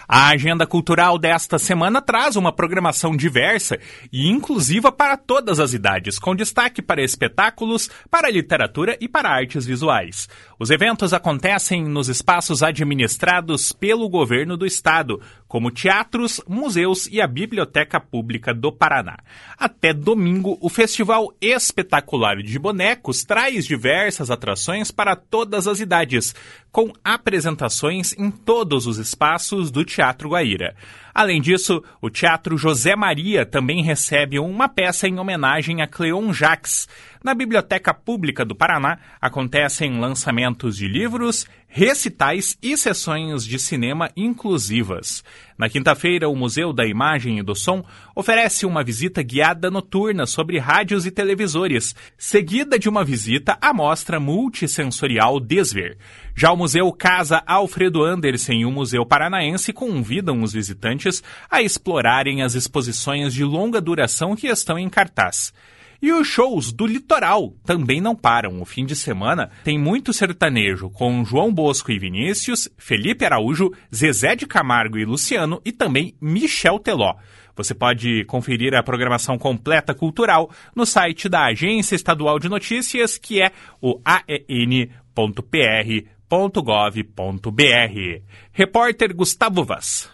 A agenda cultural desta semana traz uma programação diversa e inclusiva para todas as idades, com destaque para espetáculos, para literatura e para artes visuais. Os eventos acontecem nos espaços administrados pelo governo do estado, como teatros, museus e a Biblioteca Pública do Paraná. Até domingo, o Festival Espetacular de Bonecos traz diversas atrações para todas as idades, com apresentações em todos os espaços do Teatro Guaíra. Além disso, o Teatro José Maria também recebe uma peça em homenagem a Cleon Jacques. Na Biblioteca Pública do Paraná acontecem lançamentos de livros, recitais e sessões de cinema inclusivas. Na quinta-feira, o Museu da Imagem e do Som oferece uma visita guiada noturna sobre rádios e televisores, seguida de uma visita à mostra multissensorial Desver. Já o Museu Casa Alfredo Andersen e o Museu Paranaense convidam os visitantes a explorarem as exposições de longa duração que estão em cartaz. E os shows do litoral também não param. O fim de semana tem muito sertanejo, com João Bosco e Vinícius, Felipe Araújo, Zezé de Camargo e Luciano e também Michel Teló. Você pode conferir a programação completa cultural no site da Agência Estadual de Notícias, que é o aen.pr.gov.br. Repórter Gustavo Vaz.